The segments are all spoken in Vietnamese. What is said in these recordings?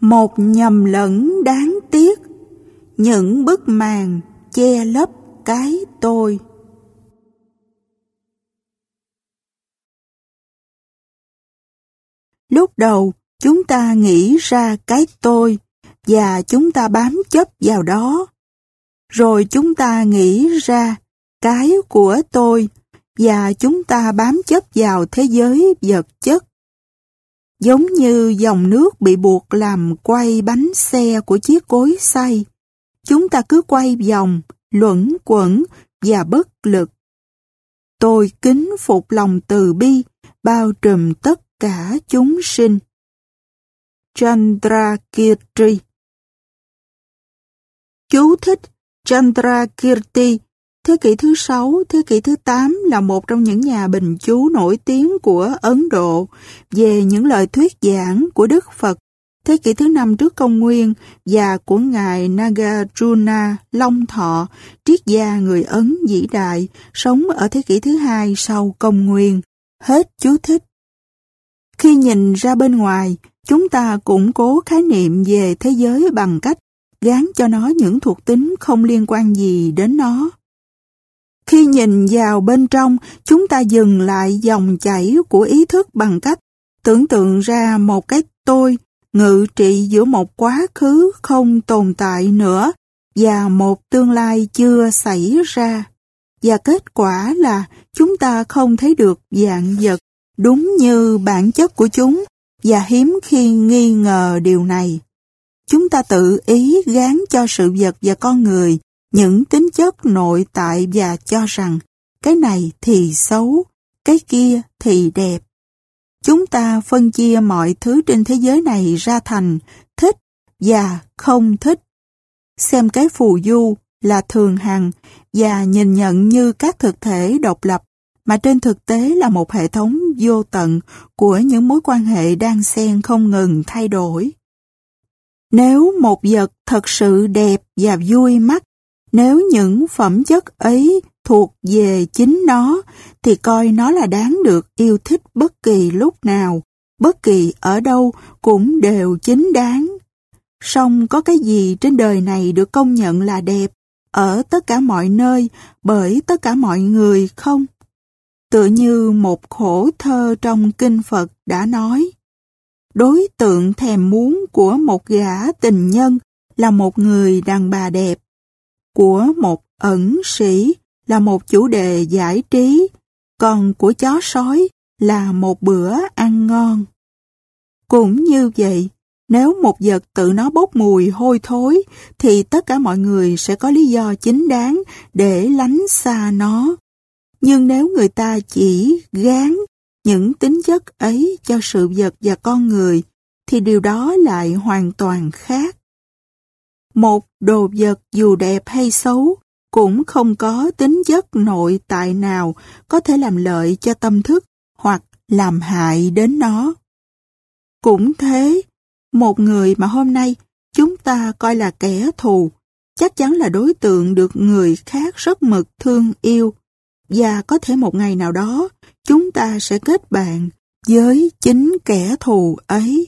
Một nhầm lẫn đáng tiếc, những bức màn che lấp cái tôi. Lúc đầu, chúng ta nghĩ ra cái tôi và chúng ta bám chấp vào đó. Rồi chúng ta nghĩ ra cái của tôi và chúng ta bám chấp vào thế giới vật chất. Giống như dòng nước bị buộc làm quay bánh xe của chiếc cối xay. Chúng ta cứ quay vòng, luẩn quẩn và bất lực. Tôi kính phục lòng từ bi, bao trùm tất cả chúng sinh. Chandrakirti. Chú thích: Chandrakirti, thế kỷ thứ 6, thế kỷ thứ 8 là một trong những nhà bình chú nổi tiếng của Ấn Độ về những lời thuyết giảng của Đức Phật thế kỷ thứ 5 trước công nguyên và của Ngài Nagarjuna Long Thọ, triết gia người Ấn vĩ đại, sống ở thế kỷ thứ 2 sau công nguyên. Hết chú thích. Khi nhìn ra bên ngoài, chúng ta củng cố khái niệm về thế giới bằng cách gán cho nó những thuộc tính không liên quan gì đến nó. Khi nhìn vào bên trong, chúng ta dừng lại dòng chảy của ý thức bằng cách tưởng tượng ra một cái tôi ngự trị giữa một quá khứ không tồn tại nữa và một tương lai chưa xảy ra. Và kết quả là chúng ta không thấy được vạn vật đúng như bản chất của chúng và hiếm khi nghi ngờ điều này. Chúng ta tự ý gán cho sự vật và con người những tính chất nội tại và cho rằng cái này thì xấu, cái kia thì đẹp. Chúng ta phân chia mọi thứ trên thế giới này ra thành thích và không thích. Xem cái phù du là thường hằng và nhìn nhận như các thực thể độc lập, mà trên thực tế là một hệ thống vô tận của những mối quan hệ đan xen không ngừng thay đổi. Nếu một vật thật sự đẹp và vui mắt, nếu những phẩm chất ấy thuộc về chính nó, thì coi nó là đáng được yêu thích bất kỳ lúc nào, bất kỳ ở đâu cũng đều chính đáng. Song có cái gì trên đời này được công nhận là đẹp ở tất cả mọi nơi bởi tất cả mọi người không? Tựa như một khổ thơ trong kinh Phật đã nói, đối tượng thèm muốn của một gã tình nhân là một người đàn bà đẹp, của một ẩn sĩ là một chủ đề giải trí, còn của chó sói là một bữa ăn ngon. Cũng như vậy, nếu một vật tự nó bốc mùi hôi thối, thì tất cả mọi người sẽ có lý do chính đáng để lánh xa nó. Nhưng nếu người ta chỉ gán những tính chất ấy cho sự vật và con người, thì điều đó lại hoàn toàn khác. Một đồ vật dù đẹp hay xấu cũng không có tính chất nội tại nào có thể làm lợi cho tâm thức hoặc làm hại đến nó. Cũng thế, một người mà hôm nay chúng ta coi là kẻ thù, chắc chắn là đối tượng được người khác rất mực thương yêu, và có thể một ngày nào đó chúng ta sẽ kết bạn với chính kẻ thù ấy.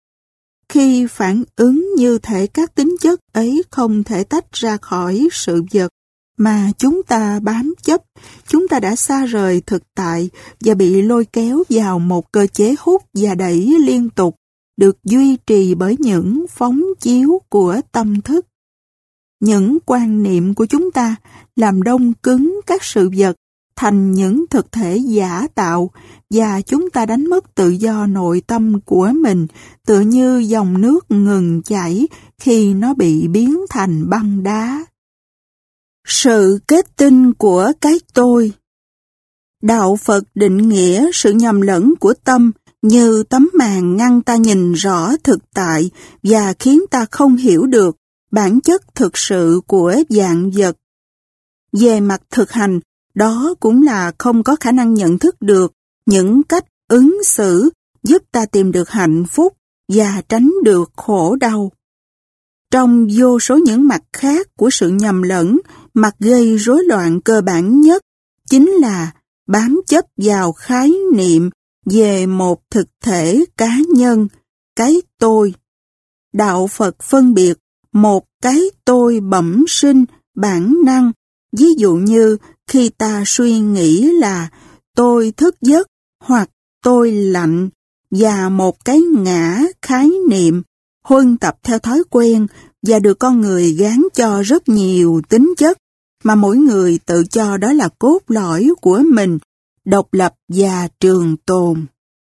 Khi phản ứng như thể các tính chất ấy không thể tách ra khỏi sự vật mà chúng ta bám chấp, chúng ta đã xa rời thực tại và bị lôi kéo vào một cơ chế hút và đẩy liên tục, được duy trì bởi những phóng chiếu của tâm thức. Những quan niệm của chúng ta làm đông cứng các sự vật thành những thực thể giả tạo, và chúng ta đánh mất tự do nội tâm của mình, tựa như dòng nước ngừng chảy khi nó bị biến thành băng đá. Sự kết tinh của cái tôi. Đạo Phật định nghĩa sự nhầm lẫn của tâm như tấm màn ngăn ta nhìn rõ thực tại và khiến ta không hiểu được bản chất thực sự của vạn vật. Về mặt thực hành, đó cũng là không có khả năng nhận thức được những cách ứng xử giúp ta tìm được hạnh phúc và tránh được khổ đau. Trong vô số những mặt khác của sự nhầm lẫn, mặt gây rối loạn cơ bản nhất chính là bám chấp vào khái niệm về một thực thể cá nhân, cái tôi. đạo Phật phân biệt một cái tôi bẩm sinh, bản năng. Ví dụ như khi ta suy nghĩ là tôi thức giấc hoặc tôi lạnh, và một cái ngã khái niệm huân tập theo thói quen và được con người gán cho rất nhiều tính chất mà mỗi người tự cho đó là cốt lõi của mình, độc lập và trường tồn.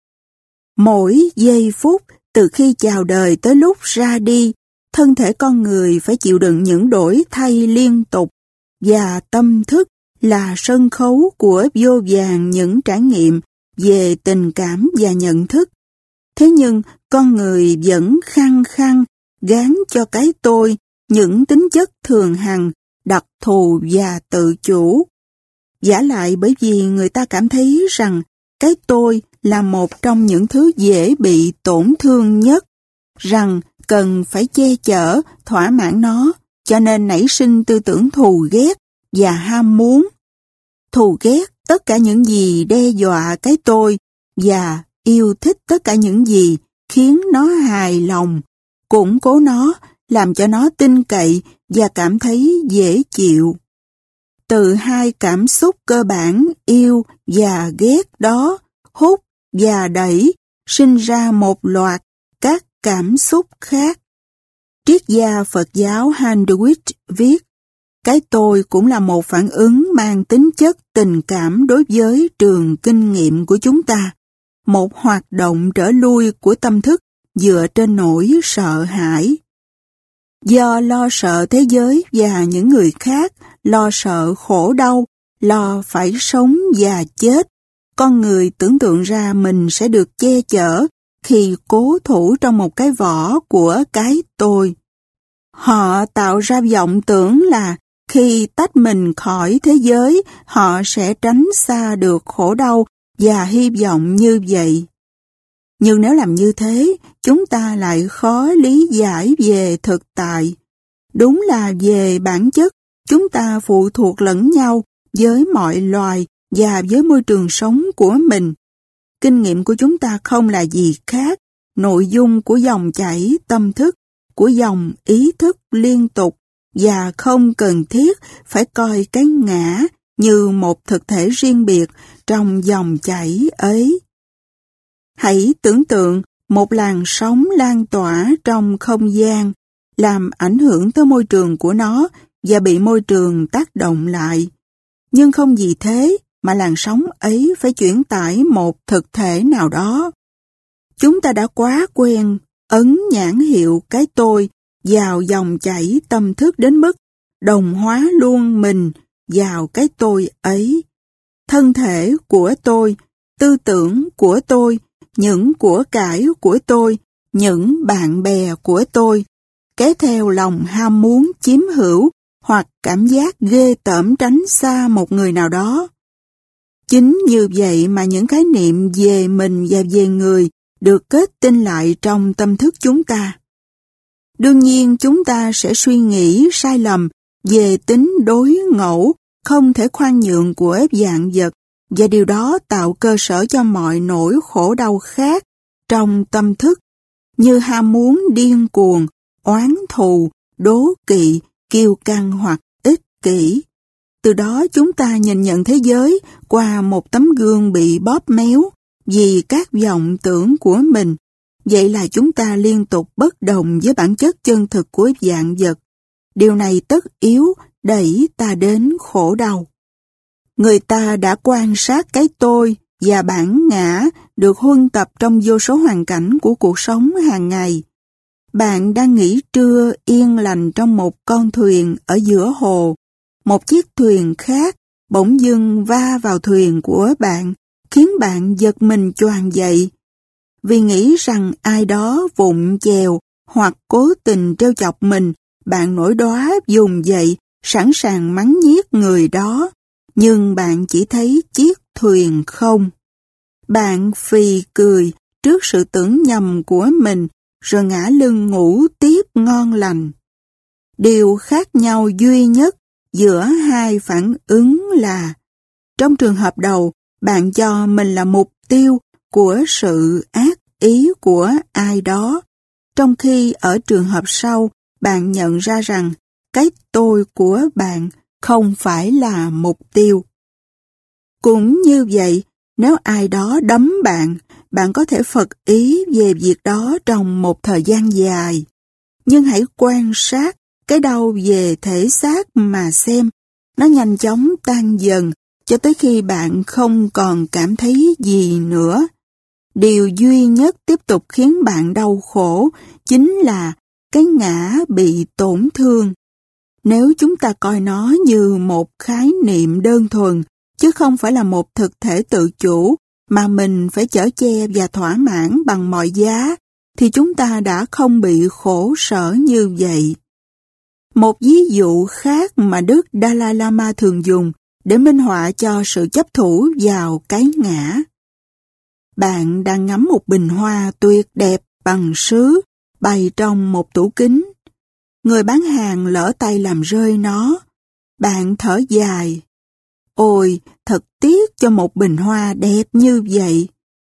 Mỗi giây phút từ khi chào đời tới lúc ra đi, thân thể con người phải chịu đựng những đổi thay liên tục, và tâm thức là sân khấu của vô vàn những trải nghiệm về tình cảm và nhận thức. Thế nhưng con người vẫn khăng khăng gán cho cái tôi những tính chất thường hằng, đặc thù và tự chủ. Vả lại bởi vì người ta cảm thấy rằng cái tôi là một trong những thứ dễ bị tổn thương nhất, rằng cần phải che chở, thỏa mãn nó, cho nên nảy sinh tư tưởng thù ghét và ham muốn. Thù ghét tất cả những gì đe dọa cái tôi và yêu thích tất cả những gì khiến nó hài lòng, củng cố nó, làm cho nó tin cậy và cảm thấy dễ chịu. Từ hai cảm xúc cơ bản yêu và ghét đó, hút và đẩy, sinh ra một loạt các cảm xúc khác. Triết gia Phật giáo Handewich viết, cái tôi cũng là một phản ứng mang tính chất tình cảm đối với trường kinh nghiệm của chúng ta, một hoạt động trở lui của tâm thức dựa trên nỗi sợ hãi. Do lo sợ thế giới và những người khác, lo sợ khổ đau, lo phải sống và chết, con người tưởng tượng ra mình sẽ được che chở khi cố thủ trong một cái vỏ của cái tôi. Họ tạo ra vọng tưởng là khi tách mình khỏi thế giới, họ sẽ tránh xa được khổ đau và hy vọng như vậy. Nhưng nếu làm như thế, chúng ta lại khó lý giải về thực tại. Đúng là về bản chất, chúng ta phụ thuộc lẫn nhau với mọi loài và với môi trường sống của mình. Kinh nghiệm của chúng ta không là gì khác, nội dung của dòng chảy tâm thức, của dòng ý thức liên tục, và không cần thiết phải coi cái ngã như một thực thể riêng biệt trong dòng chảy ấy. Hãy tưởng tượng một làn sóng lan tỏa trong không gian, làm ảnh hưởng tới môi trường của nó và bị môi trường tác động lại. Nhưng không vì thế mà làn sóng ấy phải chuyển tải một thực thể nào đó. Chúng ta đã quá quen ấn nhãn hiệu cái tôi vào dòng chảy tâm thức đến mức đồng hóa luôn mình vào cái tôi ấy. Thân thể của tôi, tư tưởng của tôi, những của cải của tôi, những bạn bè của tôi, kéo theo lòng ham muốn chiếm hữu hoặc cảm giác ghê tởm tránh xa một người nào đó. Chính như vậy mà những khái niệm về mình và về người được kết tinh lại trong tâm thức chúng ta. Đương nhiên chúng ta sẽ suy nghĩ sai lầm về tính đối ngẫu, không thể khoan nhượng của vạn vật, và điều đó tạo cơ sở cho mọi nỗi khổ đau khác trong tâm thức, như ham muốn điên cuồng, oán thù, đố kỵ, kiêu căng hoặc ích kỷ. Từ đó chúng ta nhìn nhận thế giới qua một tấm gương bị bóp méo vì các vọng tưởng của mình. Vậy là chúng ta liên tục bất đồng với bản chất chân thực của vạn vật. Điều này tất yếu đẩy ta đến khổ đau. Người ta đã quan sát cái tôi và bản ngã được huân tập trong vô số hoàn cảnh của cuộc sống hàng ngày. Bạn đang nghỉ trưa yên lành trong một con thuyền ở giữa hồ. Một chiếc thuyền khác bỗng dưng va vào thuyền của bạn, khiến bạn giật mình choàng dậy. Vì nghĩ rằng ai đó vụng chèo hoặc cố tình trêu chọc mình, bạn nổi đoá vùng dậy, sẵn sàng mắng nhiếc người đó. Nhưng bạn chỉ thấy chiếc thuyền không. Bạn phì cười trước sự tưởng nhầm của mình, rồi ngã lưng ngủ tiếp ngon lành. Điều khác nhau duy nhất giữa hai phản ứng là, trong trường hợp đầu, bạn cho mình là mục tiêu của sự ác ý của ai đó. trong khi ở trường hợp sau, bạn nhận ra rằng cái tôi của bạn không phải là mục tiêu. Cũng như vậy, nếu ai đó đấm bạn, bạn có thể phật ý về việc đó trong một thời gian dài. Nhưng hãy quan sát cái đau về thể xác mà xem, nó nhanh chóng tan dần cho tới khi bạn không còn cảm thấy gì nữa. Điều duy nhất tiếp tục khiến bạn đau khổ chính là cái ngã bị tổn thương. Nếu chúng ta coi nó như một khái niệm đơn thuần, chứ không phải là một thực thể tự chủ mà mình phải chở che và thỏa mãn bằng mọi giá, thì chúng ta đã không bị khổ sở như vậy. Một ví dụ khác mà Đức Dalai Lama thường dùng để minh họa cho sự chấp thủ vào cái ngã. Bạn đang ngắm một bình hoa tuyệt đẹp bằng sứ bày trong một tủ kính. Người bán hàng lỡ tay làm rơi nó. Bạn thở dài. Ôi, thật tiếc cho một bình hoa đẹp như vậy.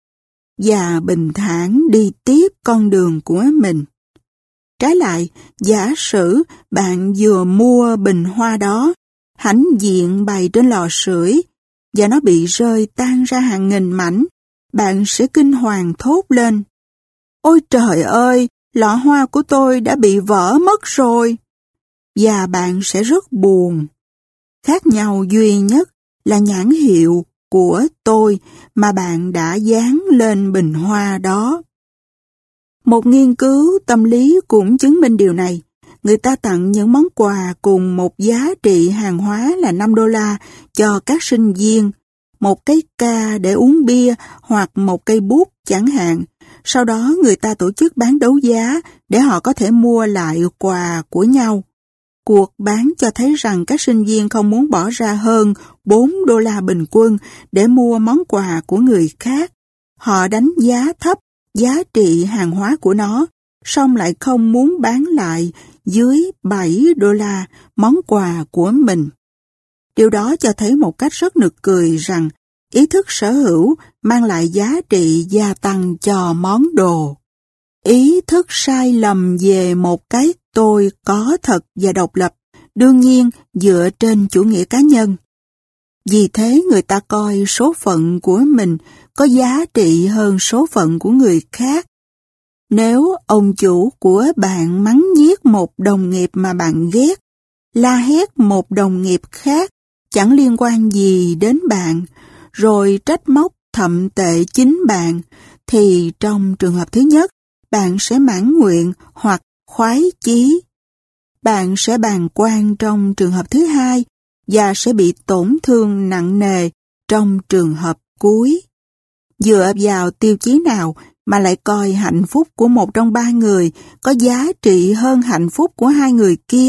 Và bình thản đi tiếp con đường của mình. Trái lại, giả sử bạn vừa mua bình hoa đó, hãnh diện bày trên lò sưởi, và nó bị rơi tan ra hàng nghìn mảnh, bạn sẽ kinh hoàng thốt lên. Ôi trời ơi, lọ hoa của tôi đã bị vỡ mất rồi. Và bạn sẽ rất buồn. Khác nhau duy nhất là nhãn hiệu của tôi mà bạn đã dán lên bình hoa đó. Một nghiên cứu tâm lý cũng chứng minh điều này. Người ta tặng những món quà cùng một giá trị hàng hóa là $5 cho các sinh viên, một cái ca để uống bia hoặc một cây bút chẳng hạn. Sau đó người ta tổ chức bán đấu giá để họ có thể mua lại quà của nhau. Cuộc bán cho thấy rằng các sinh viên không muốn bỏ ra hơn $4 bình quân để mua món quà của người khác. Họ đánh giá thấp giá trị hàng hóa của nó, song lại không muốn bán lại dưới $7 món quà của mình. Điều đó cho thấy một cách rất nực cười rằng ý thức sở hữu mang lại giá trị gia tăng cho món đồ. Ý thức sai lầm về một cái tôi có thật và độc lập, đương nhiên dựa trên chủ nghĩa cá nhân. Vì thế người ta coi số phận của mình có giá trị hơn số phận của người khác. Nếu ông chủ của bạn mắng nhiếc một đồng nghiệp mà bạn ghét, la hét một đồng nghiệp khác chẳng liên quan gì đến bạn, rồi trách móc thậm tệ chính bạn, thì trong trường hợp thứ nhất, bạn sẽ mãn nguyện hoặc khoái chí. Bạn sẽ bàng quan trong trường hợp thứ hai và sẽ bị tổn thương nặng nề trong trường hợp cuối. Dựa vào tiêu chí nào mà lại coi hạnh phúc của một trong ba người có giá trị hơn hạnh phúc của hai người kia?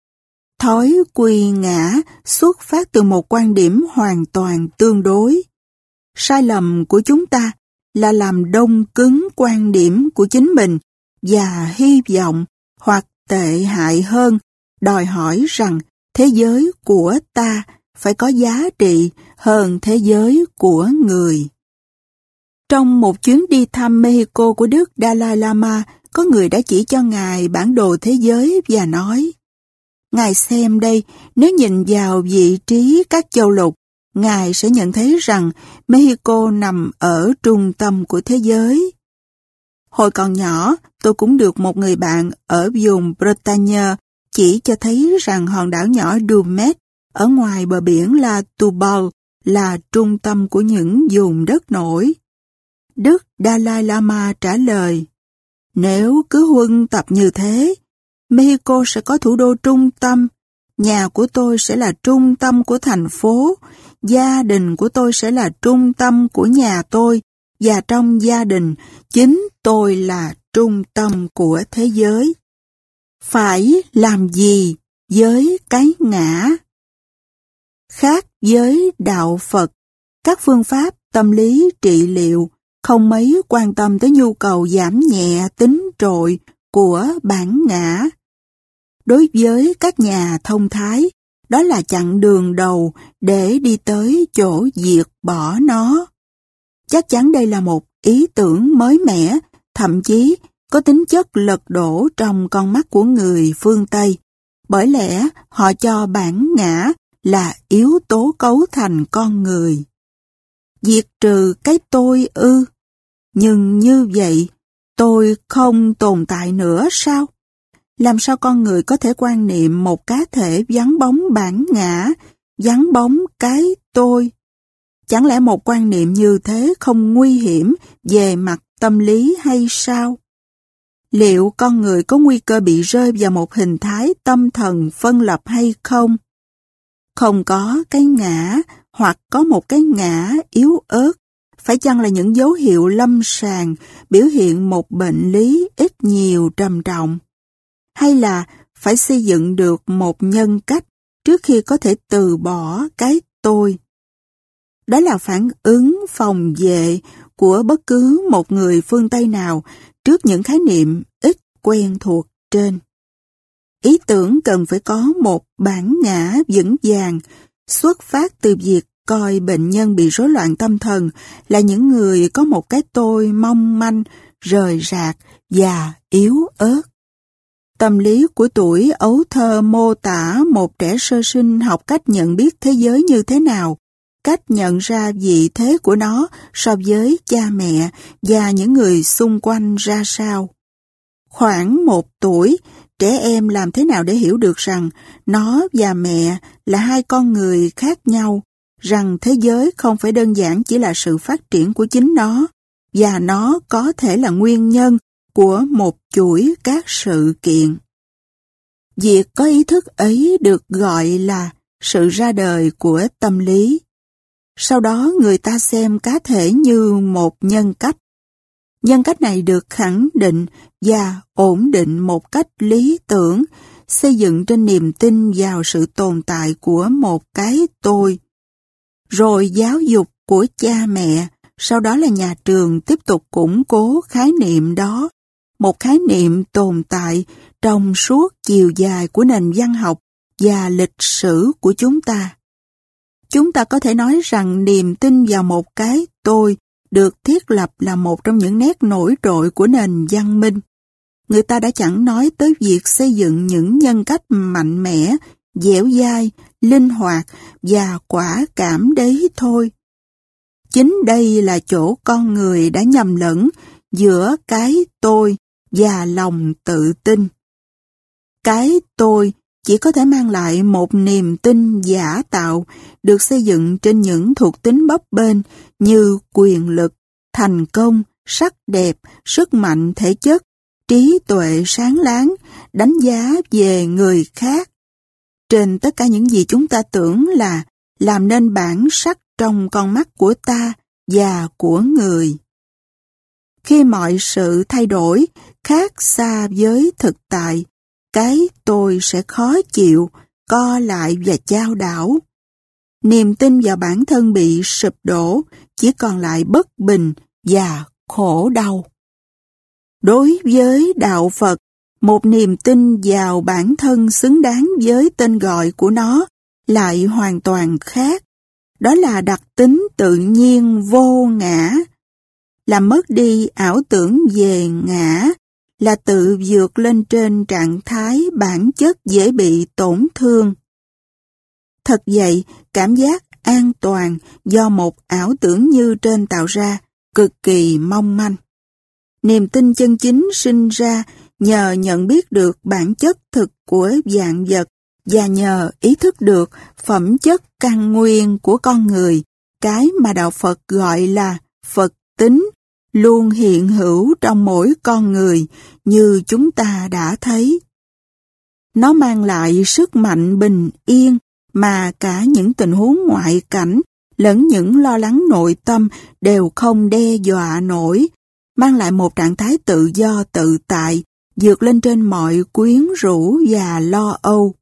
Thói quy ngã xuất phát từ một quan điểm hoàn toàn tương đối. Sai lầm của chúng ta là làm đông cứng quan điểm của chính mình và hy vọng, hoặc tệ hại hơn, đòi hỏi rằng thế giới của ta phải có giá trị hơn thế giới của người. Trong một chuyến đi thăm Mexico của Đức Dalai Lama, có người đã chỉ cho Ngài bản đồ thế giới và nói: Ngài xem đây, nếu nhìn vào vị trí các châu lục, Ngài sẽ nhận thấy rằng Mexico nằm ở trung tâm của thế giới. Hồi còn nhỏ, tôi cũng được một người bạn ở vùng Bretagne chỉ cho thấy rằng hòn đảo nhỏ Dumet ở ngoài bờ biển La Toubal là trung tâm của những vùng đất nổi. Đức Dalai Lama trả lời: Nếu cứ huân tập như thế, Mexico sẽ có thủ đô trung tâm, nhà của tôi sẽ là trung tâm của thành phố, gia đình của tôi sẽ là trung tâm của nhà tôi, và trong gia đình, chính tôi là trung tâm của thế giới. Phải làm gì với cái ngã? Khác với đạo Phật, các phương pháp tâm lý trị liệu không mấy quan tâm tới nhu cầu giảm nhẹ tính trội của bản ngã. Đối với các nhà thông thái, đó là chặng đường đầu để đi tới chỗ diệt bỏ nó. Chắc chắn đây là một ý tưởng mới mẻ, thậm chí có tính chất lật đổ trong con mắt của người phương Tây, bởi lẽ họ cho bản ngã là yếu tố cấu thành con người. Diệt trừ cái tôi ư? Nhưng như vậy, tôi không tồn tại nữa sao? Làm sao con người có thể quan niệm một cá thể vắng bóng bản ngã, vắng bóng cái tôi? Chẳng lẽ một quan niệm như thế không nguy hiểm về mặt tâm lý hay sao? Liệu con người có nguy cơ bị rơi vào một hình thái tâm thần phân lập hay không? Không có cái ngã hoặc có một cái ngã yếu ớt, phải chăng là những dấu hiệu lâm sàng biểu hiện một bệnh lý ít nhiều trầm trọng? Hay là phải xây dựng được một nhân cách trước khi có thể từ bỏ cái tôi? Đó là phản ứng phòng vệ của bất cứ một người phương Tây nào trước những khái niệm ít quen thuộc trên. Ý tưởng cần phải có một bản ngã vững vàng, xuất phát từ việc coi bệnh nhân bị rối loạn tâm thần là những người có một cái tôi mong manh, rời rạc và yếu ớt. Tâm lý của tuổi ấu thơ mô tả một trẻ sơ sinh học cách nhận biết thế giới như thế nào, cách nhận ra vị thế của nó so với cha mẹ và những người xung quanh ra sao. Khoảng 1 tuổi, trẻ em làm thế nào để hiểu được rằng nó và mẹ là hai con người khác nhau, rằng thế giới không phải đơn giản chỉ là sự phát triển của chính nó, và nó có thể là nguyên nhân của một chuỗi các sự kiện. Việc có ý thức ấy được gọi là sự ra đời của tâm lý. Sau đó người ta xem cá thể như một nhân cách. Nhân cách này được khẳng định và ổn định một cách lý tưởng, xây dựng trên niềm tin vào sự tồn tại của một cái tôi. Rồi giáo dục của cha mẹ, sau đó là nhà trường tiếp tục củng cố khái niệm đó, một khái niệm tồn tại trong suốt chiều dài của nền văn học và lịch sử của chúng ta. Chúng ta có thể nói rằng niềm tin vào một cái tôi được thiết lập là một trong những nét nổi trội của nền văn minh. Người ta đã chẳng nói tới việc xây dựng những nhân cách mạnh mẽ, dẻo dai, linh hoạt và quả cảm đấy thôi. Chính đây là chỗ con người đã nhầm lẫn giữa cái tôi và lòng tự tin. Cái tôi chỉ có thể mang lại một niềm tin giả tạo được xây dựng trên những thuộc tính bấp bênh như quyền lực, thành công, sắc đẹp, sức mạnh thể chất, trí tuệ sáng láng, đánh giá về người khác. Trên tất cả những gì chúng ta tưởng là làm nên bản sắc trong con mắt của ta và của người. Khi mọi sự thay đổi, khác xa với thực tại, cái tôi sẽ khó chịu, co lại và chao đảo. Niềm tin vào bản thân bị sụp đổ, chỉ còn lại bất bình và khổ đau. Đối với đạo Phật, một niềm tin vào bản thân xứng đáng với tên gọi của nó lại hoàn toàn khác. Đó là đặc tính tự nhiên vô ngã. Làm mất đi ảo tưởng về ngã là tự vượt lên trên trạng thái bản chất dễ bị tổn thương. Thật vậy, cảm giác an toàn do một ảo tưởng như trên tạo ra cực kỳ mong manh. Niềm tin chân chính sinh ra nhờ nhận biết được bản chất thực của vạn vật và nhờ ý thức được phẩm chất căn nguyên của con người, cái mà đạo Phật gọi là Phật tính, luôn hiện hữu trong mỗi con người như chúng ta đã thấy. Nó mang lại sức mạnh bình yên mà cả những tình huống ngoại cảnh lẫn những lo lắng nội tâm đều không đe dọa nổi, mang lại một trạng thái tự do tự tại, vượt lên trên mọi quyến rũ và lo âu.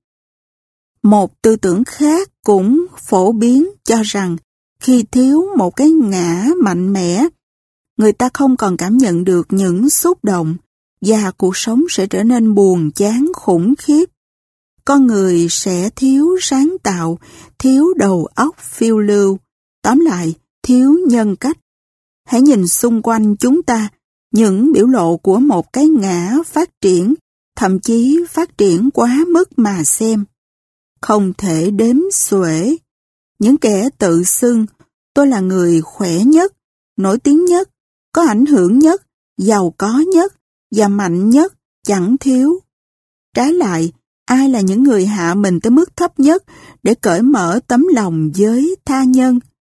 Một tư tưởng khác cũng phổ biến cho rằng khi thiếu một cái ngã mạnh mẽ, người ta không còn cảm nhận được những xúc động và cuộc sống sẽ trở nên buồn chán khủng khiếp. Con người sẽ thiếu sáng tạo, thiếu đầu óc phiêu lưu, tóm lại thiếu nhân cách. Hãy nhìn xung quanh chúng ta, những biểu lộ của một cái ngã phát triển, thậm chí phát triển quá mức mà xem. Không thể đếm xuể. Những kẻ tự xưng, tôi là người khỏe nhất, nổi tiếng nhất, có ảnh hưởng nhất, giàu có nhất và mạnh nhất, chẳng thiếu. Trái lại, ai là những người hạ mình tới mức thấp nhất để cởi mở tấm lòng với tha nhân?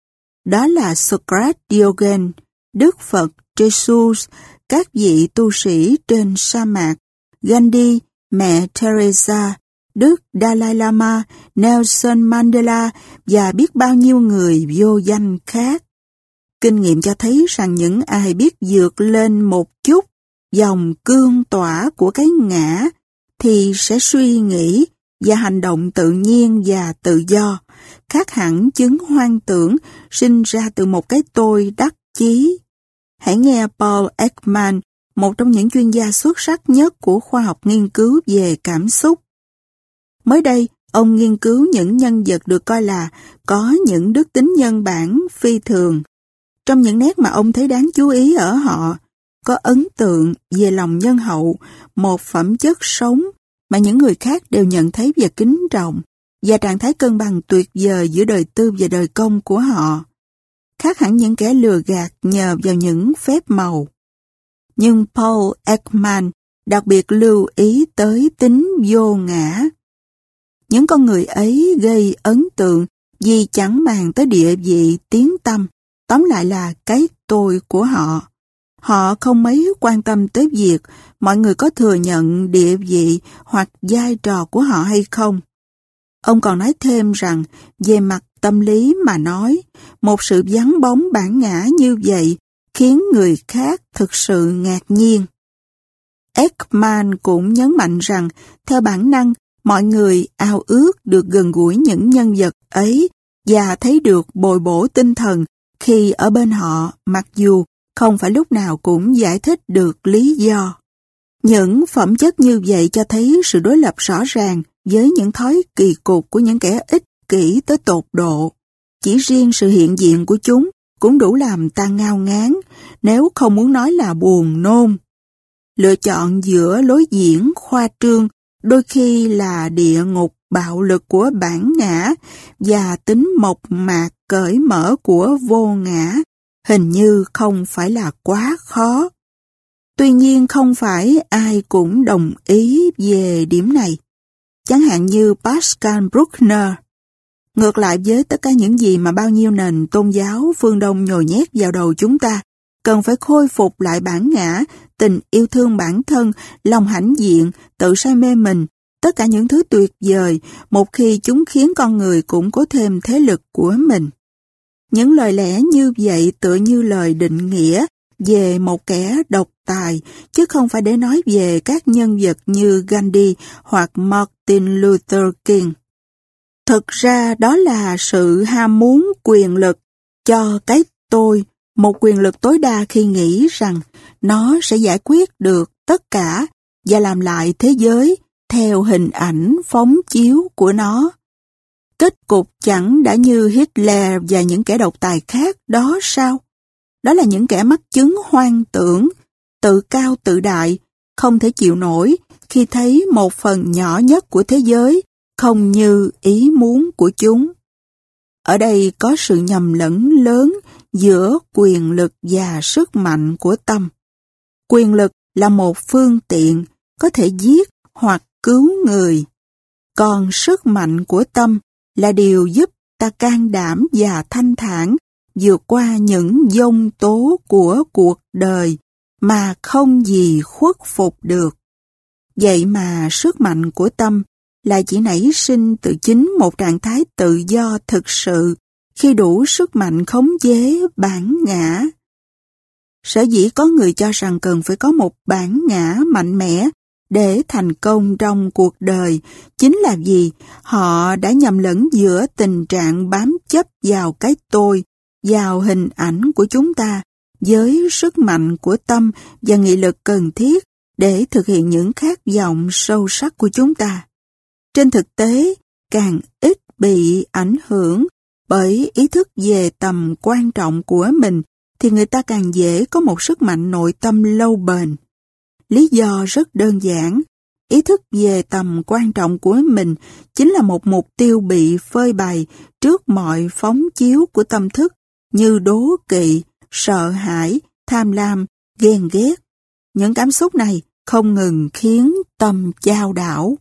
Đó là Socrates, Diogenes, Đức Phật, Jesus, các vị tu sĩ trên sa mạc, Gandhi, mẹ Teresa, Đức Dalai Lama, Nelson Mandela và biết bao nhiêu người vô danh khác. Kinh nghiệm cho thấy rằng những ai biết vượt lên một chút dòng cương tỏa của cái ngã thì sẽ suy nghĩ và hành động tự nhiên và tự do, khác hẳn chứng hoang tưởng sinh ra từ một cái tôi đắc chí. Hãy nghe Paul Ekman, một trong những chuyên gia xuất sắc nhất của khoa học nghiên cứu về cảm xúc. Mới đây, ông nghiên cứu những nhân vật được coi là có những đức tính nhân bản phi thường. Trong những nét mà ông thấy đáng chú ý ở họ, có ấn tượng về lòng nhân hậu, một phẩm chất sống mà những người khác đều nhận thấy và kính trọng, và trạng thái cân bằng tuyệt vời giữa đời tư và đời công của họ. Khác hẳn những kẻ lừa gạt nhờ vào những phép màu. Nhưng Paul Ekman đặc biệt lưu ý tới tính vô ngã. Những con người ấy gây ấn tượng vì chẳng màng tới địa vị tiếng tăm, tóm lại là cái tôi của họ. Họ không mấy quan tâm tới việc mọi người có thừa nhận địa vị hoặc vai trò của họ hay không. Ông còn nói thêm rằng, về mặt tâm lý mà nói, một sự vắng bóng bản ngã như vậy khiến người khác thực sự ngạc nhiên. Ekman cũng nhấn mạnh rằng, theo bản năng, mọi người ao ước được gần gũi những nhân vật ấy và thấy được bồi bổ tinh thần khi ở bên họ, mặc dù không phải lúc nào cũng giải thích được lý do. Những phẩm chất như vậy cho thấy sự đối lập rõ ràng với những thói kỳ cục của những kẻ ích kỷ tới tột độ. Chỉ riêng sự hiện diện của chúng cũng đủ làm ta ngao ngán, nếu không muốn nói là buồn nôn. Lựa chọn giữa lối diễn khoa trương đôi khi là địa ngục bạo lực của bản ngã và tính mộc mạc cởi mở của vô ngã hình như không phải là quá khó. Tuy nhiên không phải ai cũng đồng ý về điểm này. Chẳng hạn như Pascal Bruckner. Ngược lại với tất cả những gì mà bao nhiêu nền tôn giáo phương Đông nhồi nhét vào đầu chúng ta, cần phải khôi phục lại bản ngã, tình yêu thương bản thân, lòng hãnh diện, tự say mê mình, tất cả những thứ tuyệt vời, một khi chúng khiến con người cũng có thêm thế lực của mình. Những lời lẽ như vậy tựa như lời định nghĩa về một kẻ độc tài, chứ không phải để nói về các nhân vật như Gandhi hoặc Martin Luther King. Thực ra đó là sự ham muốn quyền lực cho cái tôi, một quyền lực tối đa khi nghĩ rằng nó sẽ giải quyết được tất cả và làm lại thế giới theo hình ảnh phóng chiếu của nó. Kết cục chẳng đã như Hitler và những kẻ độc tài khác đó sao? Đó là những kẻ mắc chứng hoang tưởng, tự cao tự đại, không thể chịu nổi khi thấy một phần nhỏ nhất của thế giới không như ý muốn của chúng. Ở đây có sự nhầm lẫn lớn giữa quyền lực và sức mạnh của tâm. Quyền lực là một phương tiện có thể giết hoặc cứu người, còn sức mạnh của tâm là điều giúp ta can đảm và thanh thản vượt qua những giông tố của cuộc đời mà không gì khuất phục được. Vậy mà sức mạnh của tâm là chỉ nảy sinh từ chính một trạng thái tự do thực sự khi đủ sức mạnh khống chế bản ngã. Sở dĩ có người cho rằng cần phải có một bản ngã mạnh mẽ để thành công trong cuộc đời chính là vì họ đã nhầm lẫn giữa tình trạng bám chấp vào cái tôi, vào hình ảnh của chúng ta, với sức mạnh của tâm và nghị lực cần thiết để thực hiện những khát vọng sâu sắc của chúng ta. Trên thực tế, càng ít bị ảnh hưởng bởi ý thức về tầm quan trọng của mình thì người ta càng dễ có một sức mạnh nội tâm lâu bền. Lý do rất đơn giản, ý thức về tầm quan trọng của mình chính là một mục tiêu bị phơi bày trước mọi phóng chiếu của tâm thức như đố kỵ, sợ hãi, tham lam, ghen ghét. Những cảm xúc này không ngừng khiến tâm chao đảo.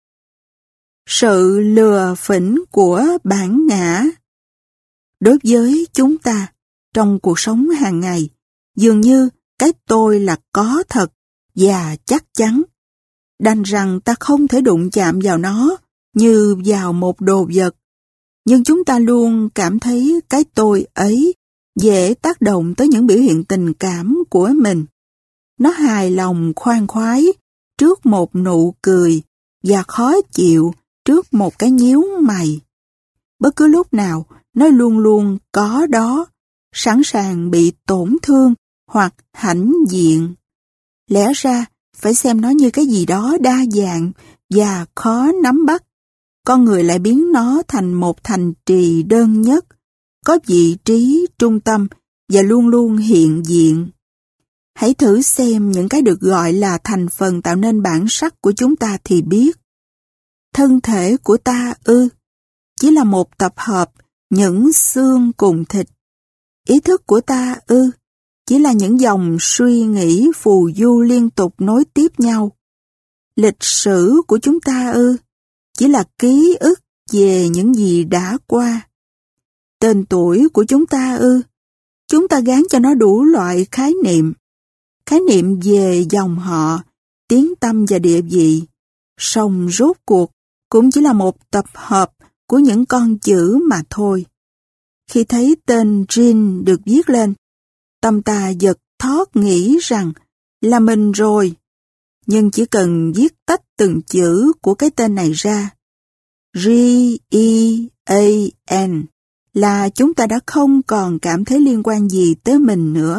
Sự lừa phỉnh của bản ngã. Đối với chúng ta, trong cuộc sống hàng ngày, dường như cái tôi là có thật và chắc chắn. Đành rằng ta không thể đụng chạm vào nó như vào một đồ vật. Nhưng chúng ta luôn cảm thấy cái tôi ấy dễ tác động tới những biểu hiện tình cảm của mình. Nó hài lòng khoan khoái trước một nụ cười và khó chịu trước một cái nhíu mày. Bất cứ lúc nào, nó luôn luôn có đó, sẵn sàng bị tổn thương hoặc hãnh diện. Lẽ ra, phải xem nó như cái gì đó đa dạng và khó nắm bắt. Con người lại biến nó thành một thành trì đơn nhất, có vị trí trung tâm và luôn luôn hiện diện. Hãy thử xem những cái được gọi là thành phần tạo nên bản sắc của chúng ta thì biết. Thân thể của ta chỉ là một tập hợp những xương cùng thịt. Ý thức của ta chỉ là những dòng suy nghĩ phù du liên tục nối tiếp nhau. Lịch sử của chúng ta chỉ là ký ức về những gì đã qua. Tên tuổi của chúng ta gán cho nó đủ loại khái niệm. Khái niệm về dòng họ, tiếng tăm và địa vị. Song rốt cuộc cũng chỉ là một tập hợp của những con chữ mà thôi. Khi thấy tên Jean được viết lên, tâm ta giật thót nghĩ rằng là mình rồi. Nhưng chỉ cần viết tách từng chữ của cái tên này ra, R-E-A-N, là chúng ta đã không còn cảm thấy liên quan gì tới mình nữa.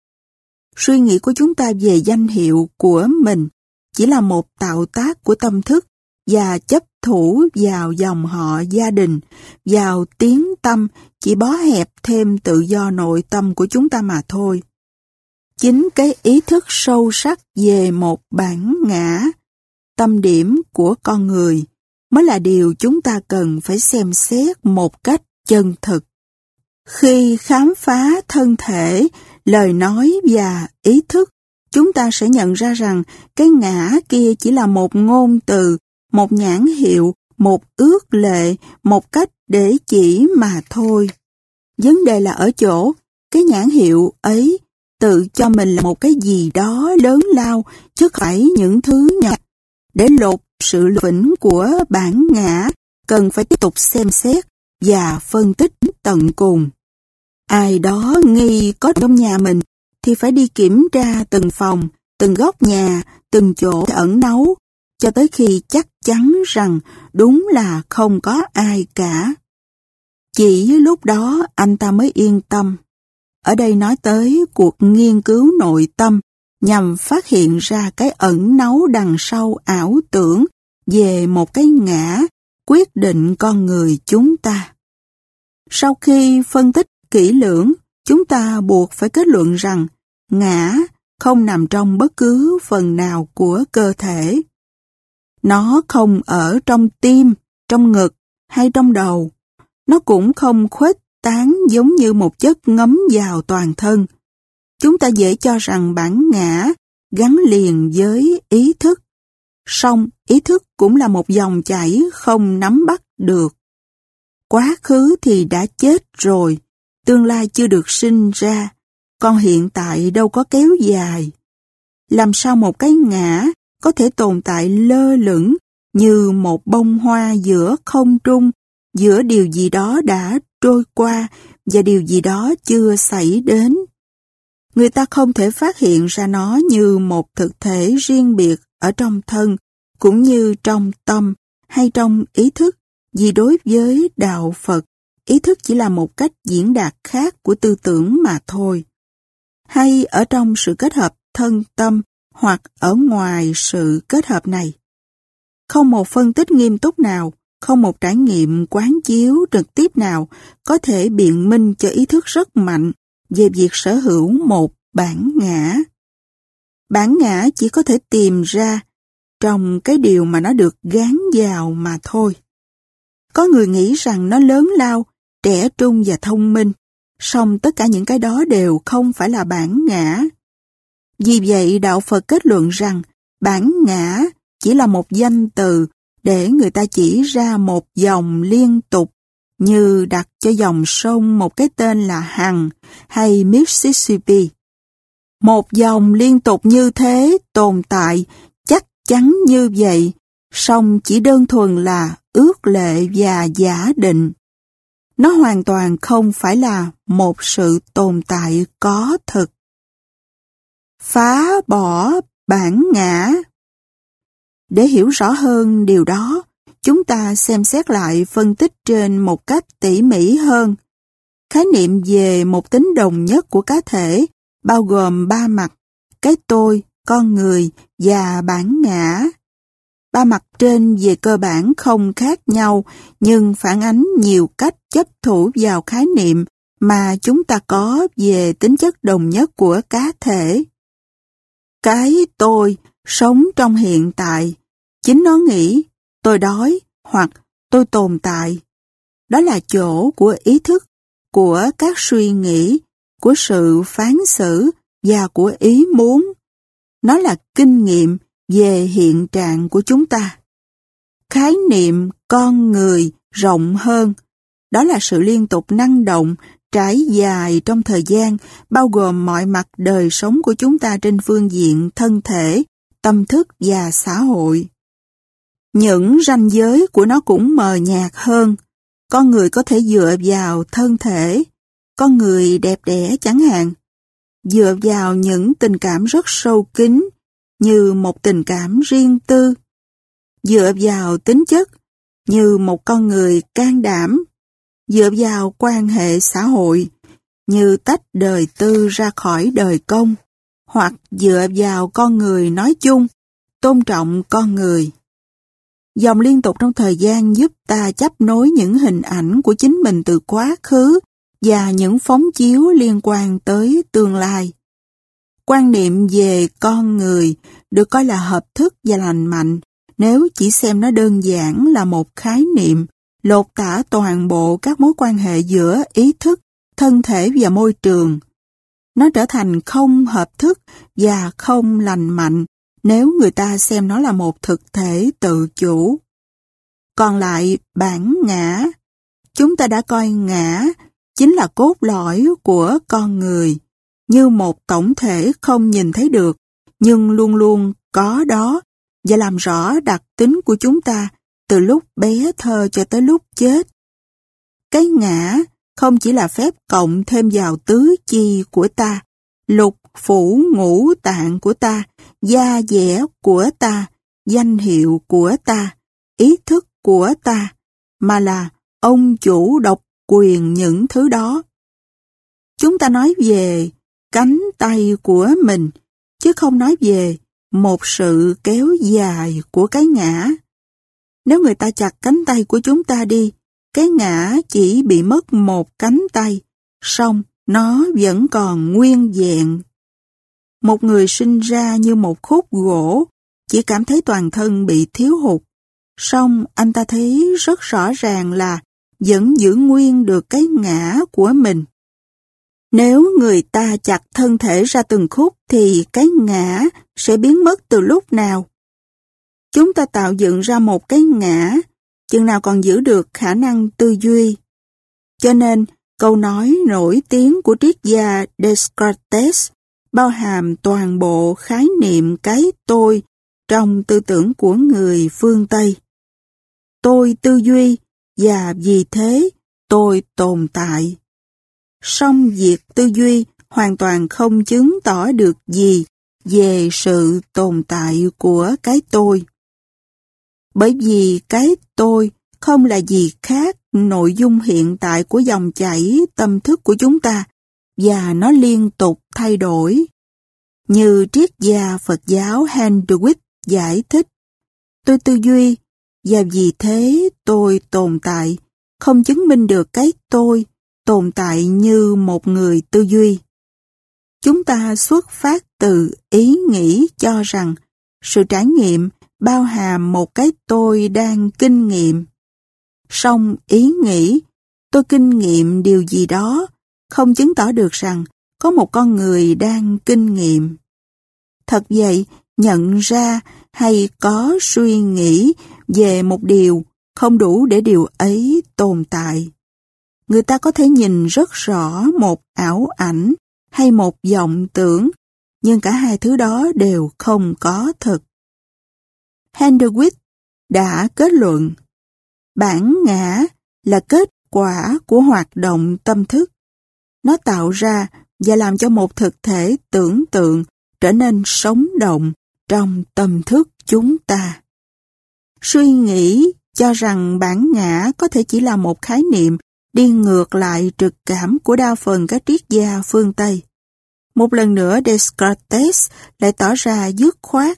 Suy nghĩ của chúng ta về danh hiệu của mình chỉ là một tạo tác của tâm thức và chấp thủ vào dòng họ gia đình, vào tiếng tâm chỉ bó hẹp thêm tự do nội tâm của chúng ta mà thôi. Chính cái ý thức sâu sắc về một bản ngã, tâm điểm của con người, mới là điều chúng ta cần phải xem xét một cách chân thực. Khi khám phá thân thể, lời nói và ý thức, chúng ta sẽ nhận ra rằng cái ngã kia chỉ là một ngôn từ, một nhãn hiệu, một ước lệ, một cách để chỉ mà thôi. Vấn đề là ở chỗ, cái nhãn hiệu ấy tự cho mình là một cái gì đó lớn lao, chứ không phải những thứ nhỏ. Để lột sự vĩnh của bản ngã, cần phải tiếp tục xem xét và phân tích tận cùng. Ai đó nghi có trong nhà mình thì phải đi kiểm tra từng phòng, từng góc nhà, từng chỗ ẩn náu, cho tới khi chắc chắn rằng đúng là không có ai cả. Chỉ lúc đó anh ta mới yên tâm. Ở đây nói tới cuộc nghiên cứu nội tâm nhằm phát hiện ra cái ẩn náu đằng sau ảo tưởng về một cái ngã quyết định con người chúng ta. Sau khi phân tích kỹ lưỡng, chúng ta buộc phải kết luận rằng ngã không nằm trong bất cứ phần nào của cơ thể. Nó không ở trong tim, trong ngực hay trong đầu. Nó cũng không khuếch tán giống như một chất ngấm vào toàn thân. Chúng ta dễ cho rằng bản ngã gắn liền với ý thức. Song ý thức cũng là một dòng chảy không nắm bắt được. Quá khứ thì đã chết rồi, tương lai chưa được sinh ra, còn hiện tại đâu có kéo dài. Làm sao một cái ngã có thể tồn tại lơ lửng như một bông hoa giữa không trung, giữa điều gì đó đã trôi qua và điều gì đó chưa xảy đến? Người ta không thể phát hiện ra nó như một thực thể riêng biệt ở trong thân, cũng như trong tâm hay trong ý thức, vì đối với đạo Phật, ý thức chỉ là một cách diễn đạt khác của tư tưởng mà thôi. Hay ở trong sự kết hợp thân tâm hoặc ở ngoài sự kết hợp này. Không một phân tích nghiêm túc nào, không một trải nghiệm quán chiếu trực tiếp nào có thể biện minh cho ý thức rất mạnh về việc sở hữu một bản ngã. Bản ngã chỉ có thể tìm ra trong cái điều mà nó được gán vào mà thôi. Có người nghĩ rằng nó lớn lao, trẻ trung và thông minh, song tất cả những cái đó đều không phải là bản ngã. Vì vậy, Đạo Phật kết luận rằng bản ngã chỉ là một danh từ để người ta chỉ ra một dòng liên tục, như đặt cho dòng sông một cái tên là Hằng hay Mississippi. Một dòng liên tục như thế tồn tại chắc chắn như vậy, song chỉ đơn thuần là ước lệ và giả định. Nó hoàn toàn không phải là một sự tồn tại có thực. Phá bỏ bản ngã. Để hiểu rõ hơn điều đó, chúng ta xem xét lại phân tích trên một cách tỉ mỉ hơn. Khái niệm về một tính đồng nhất của cá thể bao gồm ba mặt: cái tôi, con người và bản ngã. Ba mặt trên về cơ bản không khác nhau, nhưng phản ánh nhiều cách chấp thủ vào khái niệm mà chúng ta có về tính chất đồng nhất của cá thể. Cái tôi sống trong hiện tại, chính nó nghĩ tôi đói hoặc tôi tồn tại. Đó là chỗ của ý thức, của các suy nghĩ, của sự phán xử và của ý muốn. Nó là kinh nghiệm về hiện trạng của chúng ta. Khái niệm con người rộng hơn. Đó là sự liên tục năng động, trải dài trong thời gian, bao gồm mọi mặt đời sống của chúng ta trên phương diện thân thể, tâm thức và xã hội. Những ranh giới của nó cũng mờ nhạt hơn. Con người có thể dựa vào thân thể, con người đẹp đẽ chẳng hạn, dựa vào những tình cảm rất sâu kín, như một tình cảm riêng tư, dựa vào tính chất, như một con người can đảm, dựa vào quan hệ xã hội, như tách đời tư ra khỏi đời công, hoặc dựa vào con người nói chung, tôn trọng con người. Dòng liên tục trong thời gian giúp ta chấp nối những hình ảnh của chính mình từ quá khứ và những phóng chiếu liên quan tới tương lai. Quan niệm về con người được coi là hợp thức và lành mạnh nếu chỉ xem nó đơn giản là một khái niệm, lột tả toàn bộ các mối quan hệ giữa ý thức, thân thể và môi trường. Nó trở thành không hợp thức và không lành mạnh nếu người ta xem nó là một thực thể tự chủ. Còn lại bản ngã, chúng ta đã coi ngã chính là cốt lõi của con người, như một tổng thể không nhìn thấy được, nhưng luôn luôn có đó, và làm rõ đặc tính của chúng ta từ lúc bé thơ cho tới lúc chết. Cái ngã không chỉ là phép cộng thêm vào tứ chi của ta, lục phủ ngũ tạng của ta, da dẻ của ta, danh hiệu của ta, ý thức của ta, mà là ông chủ độc quyền những thứ đó. Chúng ta nói về cánh tay của mình, chứ không nói về một sự kéo dài của cái ngã. Nếu người ta chặt cánh tay của chúng ta đi, cái ngã chỉ bị mất một cánh tay, song nó vẫn còn nguyên vẹn. Một người sinh ra như một khúc gỗ, chỉ cảm thấy toàn thân bị thiếu hụt, song anh ta thấy rất rõ ràng là vẫn giữ nguyên được cái ngã của mình. Nếu người ta chặt thân thể ra từng khúc thì cái ngã sẽ biến mất từ lúc nào? Chúng ta tạo dựng ra một cái ngã, chừng nào còn giữ được khả năng tư duy. Cho nên, câu nói nổi tiếng của triết gia Descartes bao hàm toàn bộ khái niệm cái tôi trong tư tưởng của người phương Tây. Tôi tư duy và vì thế tôi tồn tại. Song việc tư duy hoàn toàn không chứng tỏ được gì về sự tồn tại của cái tôi. Bởi vì cái tôi không là gì khác nội dung hiện tại của dòng chảy tâm thức của chúng ta, và nó liên tục thay đổi. Như triết gia Phật giáo Hendwick giải thích, tôi tư duy, và vì thế tôi tồn tại, không chứng minh được cái tôi, tồn tại như một người tư duy. Chúng ta xuất phát từ ý nghĩ cho rằng sự trải nghiệm bao hàm một cái tôi đang kinh nghiệm. Song ý nghĩ tôi kinh nghiệm điều gì đó không chứng tỏ được rằng có một con người đang kinh nghiệm. Thật vậy, nhận ra hay có suy nghĩ về một điều không đủ để điều ấy tồn tại. Người ta có thể nhìn rất rõ một ảo ảnh hay một vọng tưởng, nhưng cả hai thứ đó đều không có thực. Hendewith đã kết luận, bản ngã là kết quả của hoạt động tâm thức. Nó tạo ra và làm cho một thực thể tưởng tượng trở nên sống động trong tâm thức chúng ta. Suy nghĩ cho rằng bản ngã có thể chỉ là một khái niệm đi ngược lại trực cảm của đa phần các triết gia phương Tây. Một lần nữa Descartes lại tỏ ra dứt khoát.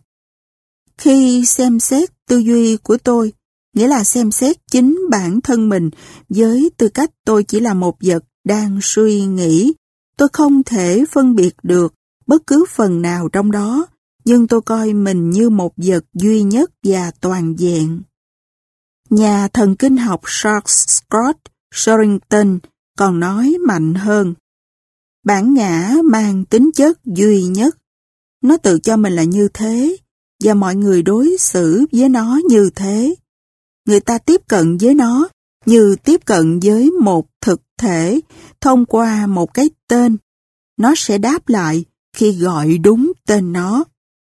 Khi xem xét tư duy của tôi, nghĩa là xem xét chính bản thân mình với tư cách tôi chỉ là một vật đang suy nghĩ, tôi không thể phân biệt được bất cứ phần nào trong đó, nhưng tôi coi mình như một vật duy nhất và toàn vẹn. Nhà thần kinh học Charles Scott Sherrington còn nói mạnh hơn. Bản ngã mang tính chất duy nhất. Nó tự cho mình là như thế, và mọi người đối xử với nó như thế. Người ta tiếp cận với nó như tiếp cận với một thực thể thông qua một cái tên. Nó sẽ đáp lại khi gọi đúng tên nó.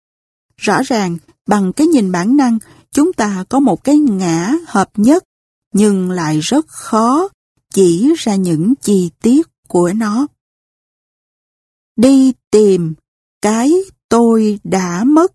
Rõ ràng, bằng cái nhìn bản năng, chúng ta có một cái ngã hợp nhất, nhưng lại rất khó chỉ ra những chi tiết của nó. Đi tìm cái tôi đã mất.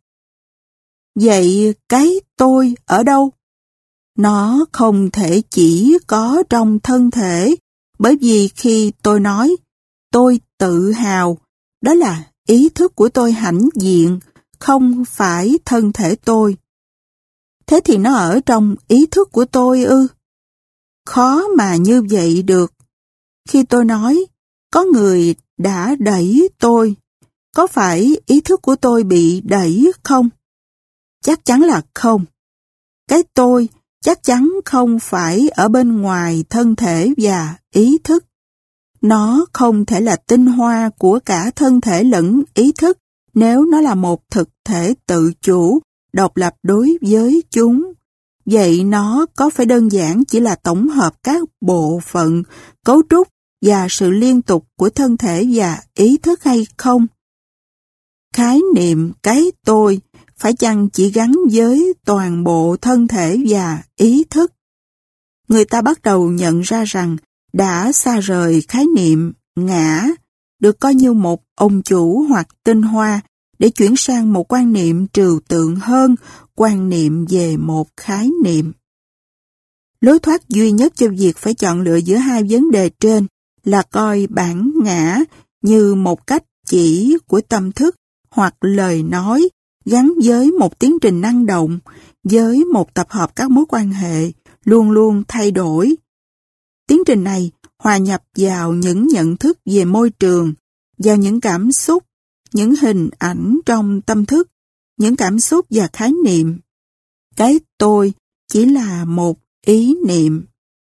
Vậy cái tôi ở đâu? Nó không thể chỉ có trong thân thể, bởi vì khi tôi nói tôi tự hào, đó là ý thức của tôi hãnh diện, không phải thân thể tôi. Thế thì nó ở trong ý thức của tôi ư? Khó mà như vậy được. Khi tôi nói, có người đã đẩy tôi, có phải ý thức của tôi bị đẩy không? Chắc chắn là không. Cái tôi chắc chắn không phải ở bên ngoài thân thể và ý thức. Nó không thể là tinh hoa của cả thân thể lẫn ý thức nếu nó là một thực thể tự chủ, độc lập đối với chúng. Vậy nó có phải đơn giản chỉ là tổng hợp các bộ phận, cấu trúc và sự liên tục của thân thể và ý thức hay không? Khái niệm cái tôi phải chăng chỉ gắn với toàn bộ thân thể và ý thức? Người ta bắt đầu nhận ra rằng đã xa rời khái niệm ngã, được coi như một ông chủ hoặc tinh hoa, để chuyển sang một quan niệm trừu tượng hơn, quan niệm về một khái niệm. Lối thoát duy nhất cho việc phải chọn lựa giữa hai vấn đề trên là coi bản ngã như một cách chỉ của tâm thức hoặc lời nói gắn với một tiến trình năng động, với một tập hợp các mối quan hệ luôn luôn thay đổi. Tiến trình này hòa nhập vào những nhận thức về môi trường, vào những cảm xúc, những hình ảnh trong tâm thức, những cảm xúc và khái niệm. Cái tôi chỉ là một ý niệm.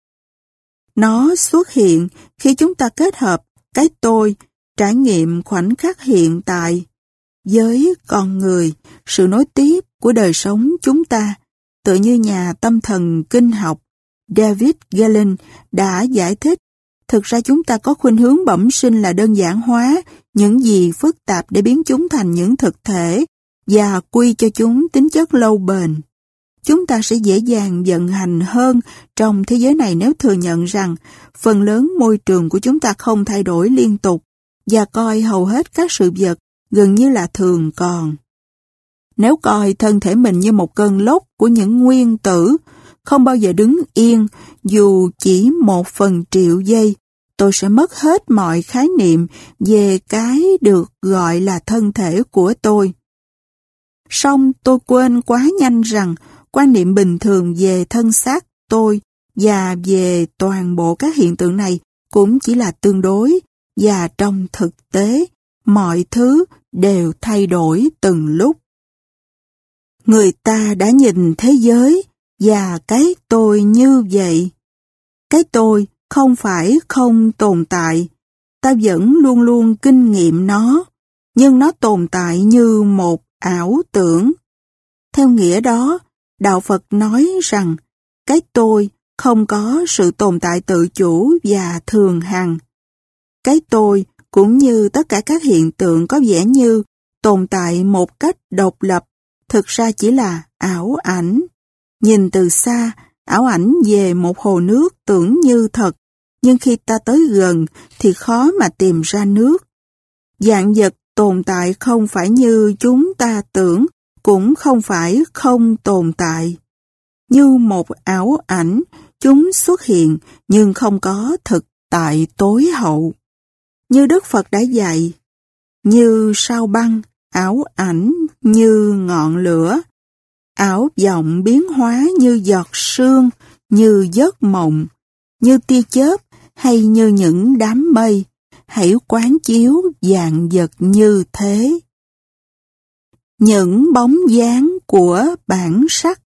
Nó xuất hiện khi chúng ta kết hợp cái tôi, trải nghiệm khoảnh khắc hiện tại, với con người, sự nối tiếp của đời sống chúng ta, tự như nhà tâm thần kinh học David Galen đã giải thích. Thực ra chúng ta có khuynh hướng bẩm sinh là đơn giản hóa những gì phức tạp để biến chúng thành những thực thể và quy cho chúng tính chất lâu bền. Chúng ta sẽ dễ dàng vận hành hơn trong thế giới này nếu thừa nhận rằng phần lớn môi trường của chúng ta không thay đổi liên tục và coi hầu hết các sự vật gần như là thường còn. Nếu coi thân thể mình như một cơn lốc của những nguyên tử, không bao giờ đứng yên dù chỉ 1/1.000.000 giây, tôi sẽ mất hết mọi khái niệm về cái được gọi là thân thể của tôi. Song tôi quên quá nhanh rằng quan niệm bình thường về thân xác tôi và về toàn bộ các hiện tượng này cũng chỉ là tương đối, và trong thực tế, mọi thứ đều thay đổi từng lúc. Người ta đã nhìn thế giới và cái tôi như vậy. Cái tôi không phải không tồn tại, ta vẫn luôn luôn kinh nghiệm nó, nhưng nó tồn tại như một ảo tưởng. Theo nghĩa đó, Đạo Phật nói rằng cái tôi không có sự tồn tại tự chủ và thường hằng. Cái tôi cũng như tất cả các hiện tượng có vẻ như tồn tại một cách độc lập, thực ra chỉ là ảo ảnh. Nhìn từ xa, ảo ảnh về một hồ nước tưởng như thật, nhưng khi ta tới gần thì khó mà tìm ra nước. Vạn vật tồn tại không phải như chúng ta tưởng, cũng không phải không tồn tại. Như một ảo ảnh, chúng xuất hiện nhưng không có thực tại tối hậu. Như Đức Phật đã dạy, như sao băng, ảo ảnh như ngọn lửa, ảo vọng biến hóa như giọt sương, như giấc mộng, như tia chớp hay như những đám mây, hãy quán chiếu vạn vật như thế. Những bóng dáng của bản sắc.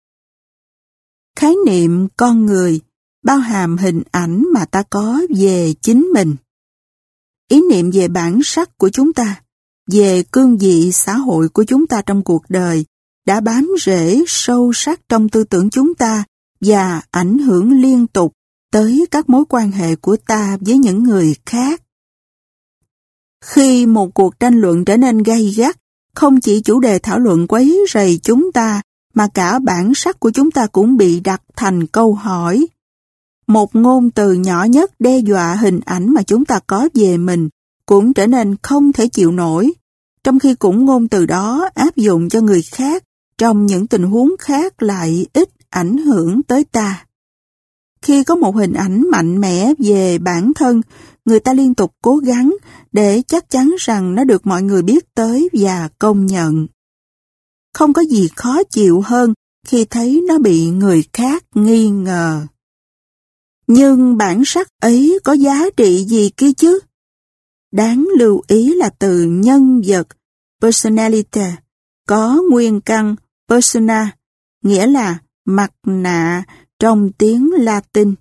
Khái niệm con người bao hàm hình ảnh mà ta có về chính mình. Ý niệm về bản sắc của chúng ta, về cương vị xã hội của chúng ta trong cuộc đời đã bám rễ sâu sắc trong tư tưởng chúng ta và ảnh hưởng liên tục tới các mối quan hệ của ta với những người khác. Khi một cuộc tranh luận trở nên gay gắt, không chỉ chủ đề thảo luận quấy rầy chúng ta, mà cả bản sắc của chúng ta cũng bị đặt thành câu hỏi. Một ngôn từ nhỏ nhất đe dọa hình ảnh mà chúng ta có về mình cũng trở nên không thể chịu nổi, trong khi cũng ngôn từ đó áp dụng cho người khác trong những tình huống khác lại ít ảnh hưởng tới ta. Khi có một hình ảnh mạnh mẽ về bản thân, người ta liên tục cố gắng để chắc chắn rằng nó được mọi người biết tới và công nhận. Không có gì khó chịu hơn khi thấy nó bị người khác nghi ngờ. Nhưng bản sắc ấy có giá trị gì kia chứ? Đáng lưu ý là từ nhân vật, personality, có nguyên căn persona, nghĩa là mặt nạ trong tiếng Latin.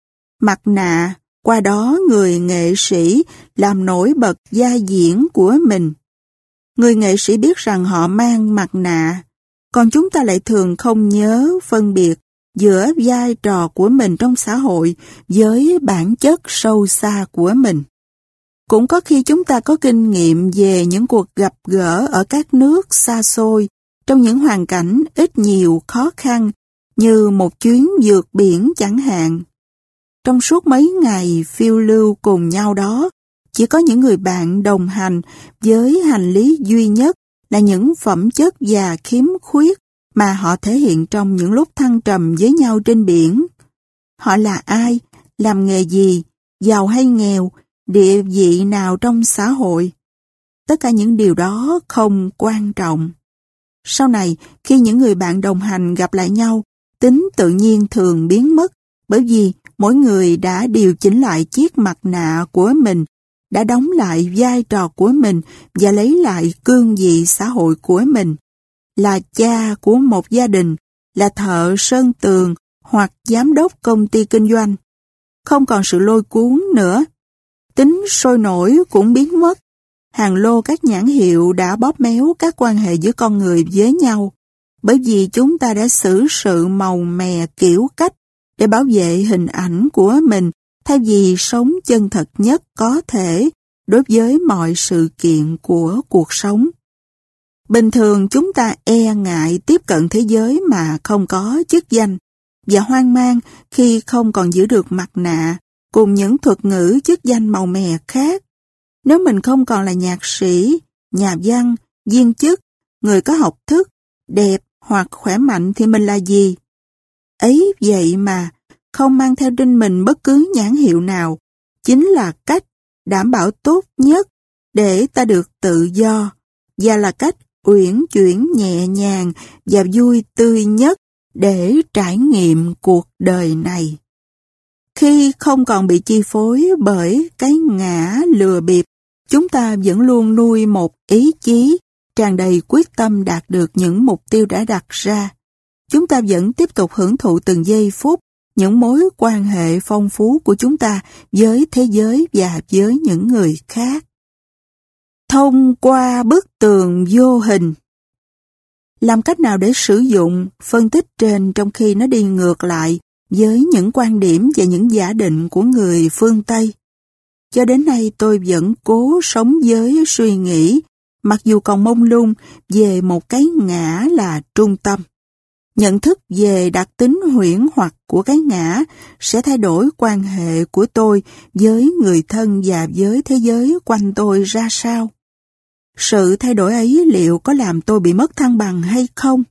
Mặt nạ, qua đó người nghệ sĩ làm nổi bật vai diễn của mình. Người nghệ sĩ biết rằng họ mang mặt nạ, còn chúng ta lại thường không nhớ phân biệt giữa vai trò của mình trong xã hội với bản chất sâu xa của mình. Cũng có khi chúng ta có kinh nghiệm về những cuộc gặp gỡ ở các nước xa xôi, trong những hoàn cảnh ít nhiều khó khăn, như một chuyến vượt biển chẳng hạn. Trong suốt mấy ngày phiêu lưu cùng nhau đó, chỉ có những người bạn đồng hành với hành lý duy nhất là những phẩm chất và khiếm khuyết mà họ thể hiện trong những lúc thăng trầm với nhau trên biển. Họ là ai, làm nghề gì, giàu hay nghèo, địa vị nào trong xã hội. Tất cả những điều đó không quan trọng. Sau này, khi những người bạn đồng hành gặp lại nhau, tính tự nhiên thường biến mất, bởi vì mỗi người đã điều chỉnh lại chiếc mặt nạ của mình, đã đóng lại vai trò của mình và lấy lại cương vị xã hội của mình. Là cha của một gia đình, là thợ sơn tường hoặc giám đốc công ty kinh doanh. Không còn sự lôi cuốn nữa. Tính sôi nổi cũng biến mất. Hàng lô các nhãn hiệu đã bóp méo các quan hệ giữa con người với nhau, bởi vì chúng ta đã xử sự màu mè kiểu cách để bảo vệ hình ảnh của mình thay vì sống chân thật nhất có thể đối với mọi sự kiện của cuộc sống. Bình thường chúng ta e ngại tiếp cận thế giới mà không có chức danh và hoang mang khi không còn giữ được mặt nạ cùng những thuật ngữ chức danh màu mè khác. Nếu mình không còn là nhạc sĩ, nhà văn, viên chức, người có học thức, đẹp hoặc khỏe mạnh thì mình là gì? Ấy vậy mà, không mang theo trên mình bất cứ nhãn hiệu nào, chính là cách đảm bảo tốt nhất để ta được tự do, và là cách uyển chuyển nhẹ nhàng và vui tươi nhất để trải nghiệm cuộc đời này. Khi không còn bị chi phối bởi cái ngã lừa bịp, chúng ta vẫn luôn nuôi một ý chí tràn đầy quyết tâm đạt được những mục tiêu đã đặt ra. Chúng ta vẫn tiếp tục hưởng thụ từng giây phút những mối quan hệ phong phú của chúng ta với thế giới và với những người khác. Thông qua bức tường vô hình. Làm cách nào để sử dụng phân tích trên trong khi nó đi ngược lại với những quan điểm và những giả định của người phương Tây? Cho đến nay tôi vẫn cố sống với suy nghĩ, mặc dù còn mông lung, về một cái ngã là trung tâm. Nhận thức về đặc tính huyễn hoặc của cái ngã sẽ thay đổi quan hệ của tôi với người thân và với thế giới quanh tôi ra sao? Sự thay đổi ấy liệu có làm tôi bị mất thăng bằng hay không?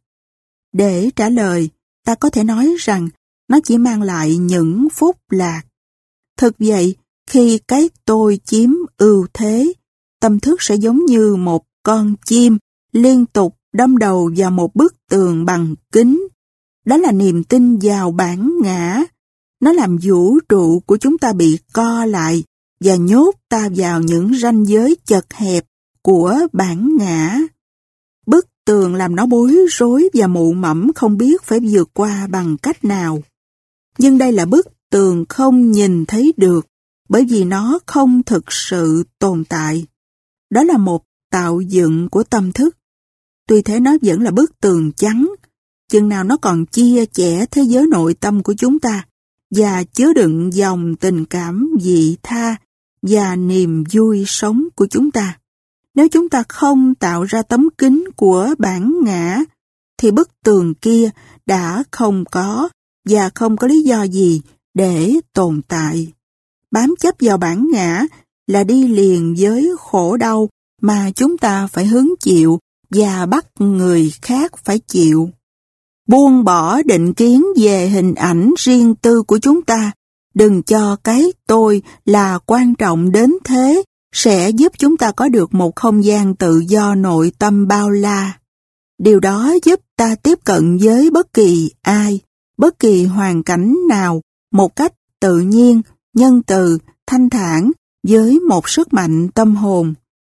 Để trả lời, ta có thể nói rằng nó chỉ mang lại những phúc lạc. Thực vậy, khi cái tôi chiếm ưu thế, tâm thức sẽ giống như một con chim liên tục đâm đầu vào một bức tường bằng kính. Đó là niềm tin vào bản ngã. Nó làm vũ trụ của chúng ta bị co lại và nhốt ta vào những ranh giới chật hẹp của bản ngã. Bức tường làm nó bối rối và mụ mẫm không biết phải vượt qua bằng cách nào. Nhưng đây là bức tường không nhìn thấy được, bởi vì nó không thực sự tồn tại. Đó là một tạo dựng của tâm thức. Tuy thế nó vẫn là bức tường trắng, chừng nào nó còn chia chẻ thế giới nội tâm của chúng ta và chứa đựng dòng tình cảm vị tha và niềm vui sống của chúng ta. Nếu chúng ta không tạo ra tấm kính của bản ngã, thì bức tường kia đã không có và không có lý do gì để tồn tại. Bám chấp vào bản ngã là đi liền với khổ đau mà chúng ta phải hứng chịu và bắt người khác phải chịu. Buông bỏ định kiến về hình ảnh riêng tư của chúng ta, đừng cho cái tôi là quan trọng đến thế, sẽ giúp chúng ta có được một không gian tự do nội tâm bao la. Điều đó giúp ta tiếp cận với bất kỳ ai, bất kỳ hoàn cảnh nào, một cách tự nhiên, nhân từ, thanh thản, với một sức mạnh tâm hồn.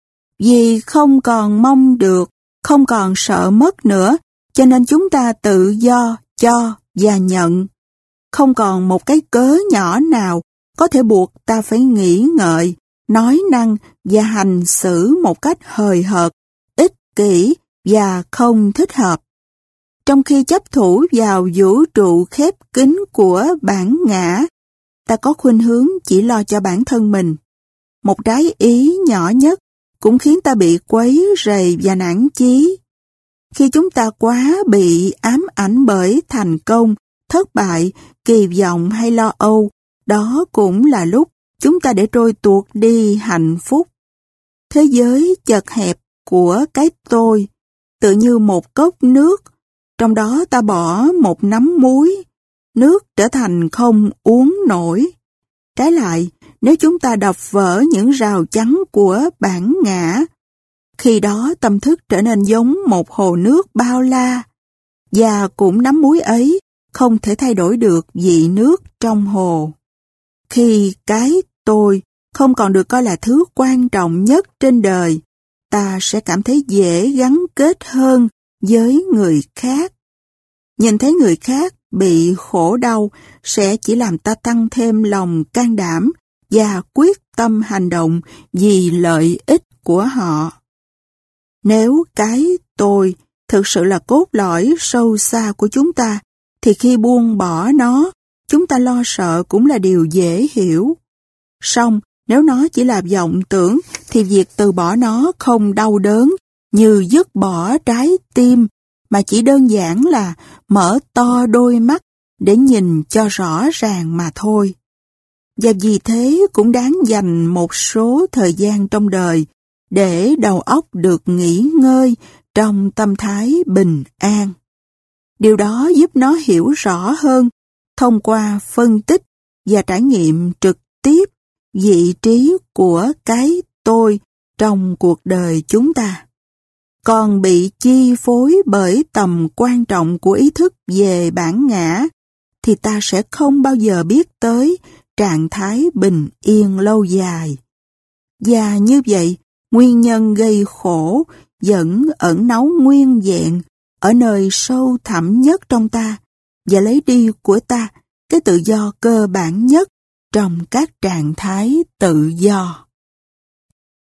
Vì không còn mong được, không còn sợ mất nữa, cho nên chúng ta tự do, cho và nhận. Không còn một cái cớ nhỏ nào có thể buộc ta phải nghĩ ngợi, nói năng và hành xử một cách hời hợt, ích kỷ và không thích hợp. Trong khi chấp thủ vào vũ trụ khép kín của bản ngã, ta có khuynh hướng chỉ lo cho bản thân mình. Một trái ý nhỏ nhất cũng khiến ta bị quấy rầy và nản chí. Khi chúng ta quá bị ám ảnh bởi thành công, thất bại, kỳ vọng hay lo âu, đó cũng là lúc chúng ta để trôi tuột đi hạnh phúc. Thế giới chật hẹp của cái tôi, tự như một cốc nước, trong đó ta bỏ một nắm muối, nước trở thành không uống nổi. Trái lại, nếu chúng ta đập vỡ những rào chắn của bản ngã, khi đó tâm thức trở nên giống một hồ nước bao la, và cũng nắm muối ấy không thể thay đổi được vị nước trong hồ. Khi cái tôi không còn được coi là thứ quan trọng nhất trên đời, ta sẽ cảm thấy dễ gắn kết hơn với người khác. Nhìn thấy người khác bị khổ đau sẽ chỉ làm ta tăng thêm lòng can đảm và quyết tâm hành động vì lợi ích của họ. Nếu cái tôi thực sự là cốt lõi sâu xa của chúng ta, thì khi buông bỏ nó, chúng ta lo sợ cũng là điều dễ hiểu. Song, nếu nó chỉ là vọng tưởng, thì việc từ bỏ nó không đau đớn như dứt bỏ trái tim, mà chỉ đơn giản là mở to đôi mắt để nhìn cho rõ ràng mà thôi. Và vì thế cũng đáng dành một số thời gian trong đời để đầu óc được nghỉ ngơi trong tâm thái bình an. Điều đó giúp nó hiểu rõ hơn thông qua phân tích và trải nghiệm trực tiếp vị trí của cái tôi trong cuộc đời chúng ta. Còn bị chi phối bởi tầm quan trọng của ý thức về bản ngã, thì ta sẽ không bao giờ biết tới trạng thái bình yên lâu dài. Và như vậy, nguyên nhân gây khổ vẫn ẩn náu nguyên vẹn ở nơi sâu thẳm nhất trong ta và lấy đi của ta cái tự do cơ bản nhất trong các trạng thái tự do.